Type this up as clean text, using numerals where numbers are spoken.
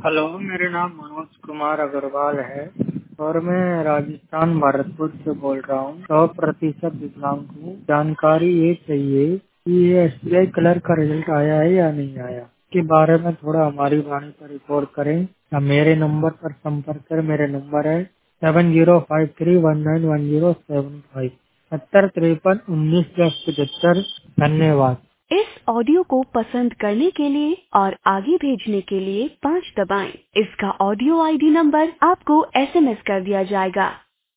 Hello, मेरा नाम मनोज कुमार अग्रवाल है और मैं राजस्थान भरतपुर से बोल रहा हूँ। 100% विकलांग हूँ। जानकारी ये चाहिए कि ये SBI क्लर्क का रिजल्ट आया है या नहीं आया, के बारे में थोड़ा हमारी वाणी पर रिपोर्ट करें या मेरे नंबर पर संपर्क करें। मेरे नंबर है 7053191075 7053191075। धन्यवाद। इस ऑडियो को पसंद करने के लिए और आगे भेजने के लिए 5 दबाएं। इसका ऑडियो ID नंबर आपको SMS कर दिया जाएगा।